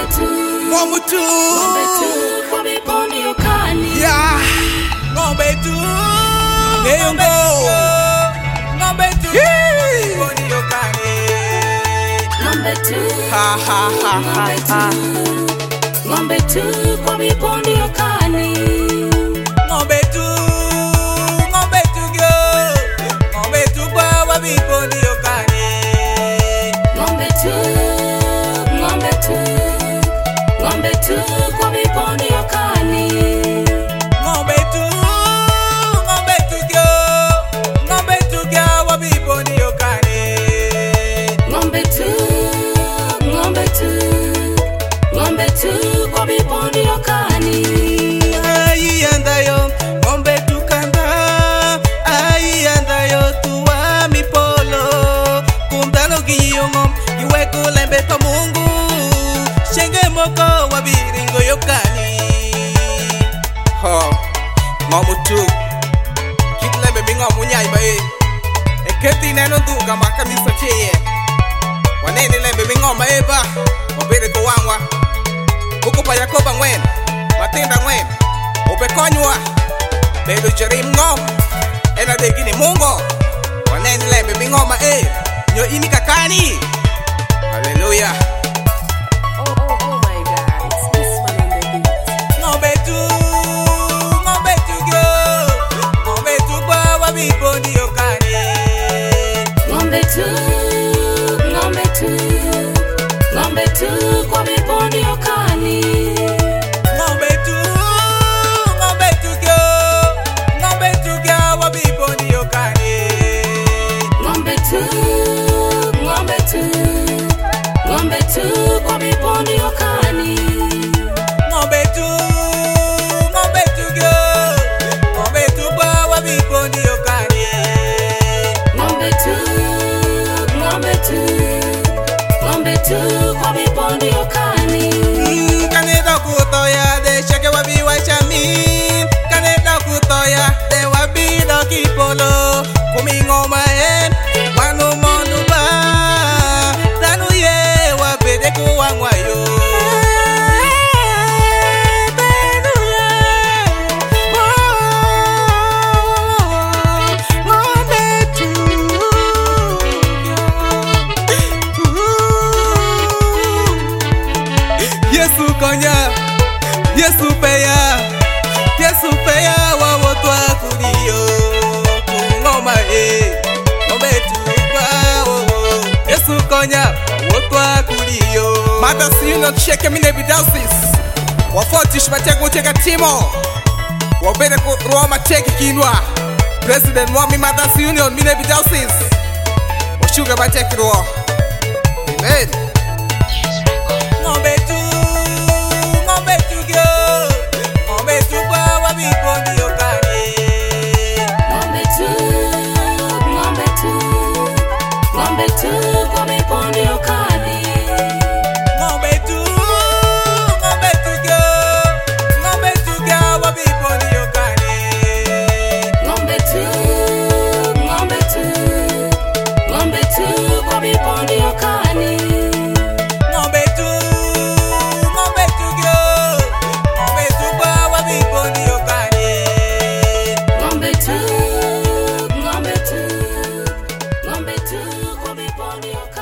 ng'ombe tu kwa miponi yokani. yeah, ng'ombe tu ng'ombe tu miponi yokani. Ng'ombe tu Ha ha ha ha ha. Ng'ombe tu kwa miponi yokani. Ng'ombe tu gyo, ng'ombe tu kwa miponi yokani. Ng'ombe tu kwa miponi yokani. Ng'ombe tu gyo, ng'ombe tu kwa miponi yokani. Ng'ombe tu kwa miponi yokani. Ai andayo ng'ombe tu kanda, ai andayo tuwa mipolo. Kumdano giyongo iweko lembe pa Mungu. Shenge moko wabiringo yokani. Ho ngomutu kitlembe bingo munyai ba e. Eketi neno duga makamisa cheye. Wanene lembe bingo maeba. Wabere ko wangwa. Buko pa Yakoba ngwen. Matinda ngwen. Ope konywa. Bedo jerim ngom. Ena de gini mungo. Wanene lembe bingo ma e. Nyo ini kakani. Hallelujah. Oh my God, it's this one on the beat. Ng'ombe tu gyo, ng'ombe tu kwa miponi yokani. Ng'ombe tu kwa miponi yokani. Ng'ombe tu gyo, ng'ombe tu kwa miponi yokani. Ng'ombe tu kwa miponi yokani. Ng'ombe tu gyo, ng'ombe tu kwa miponi yokani. Ng'ombe tu kwa miponi yokani. Kaneda kutoya de shake wabi wachami. Kaneda kutoya de wabi do kipolo. Kumingoma en manu monu ba. Tanu ye wabede kuwangwayo. Yesu konya, Yesu peya wa wotu akudio. Ngoma ng'ombe tu kwa Yesu konya wa wotu akudio. Mata sino cheke mine bidausis. Wafoti shibateko teka timo. Wabere ko Roma teki kinwa. President Mwami Mata Union mine bidausis. Washuga bateki ro. Amen. Ng'ombe tu gyo, ng'ombe tu kwa miponi yokani. Ng'ombe tu kwa miponi yokani. Ng'ombe tu gyo, ng'ombe tu kwa miponi yokani. Ng'ombe tu kwa miponi yokani. Ng'ombe tu gyo, ng'ombe tu kwa miponi yokani. Ng'ombe tu kwa miponi yokani.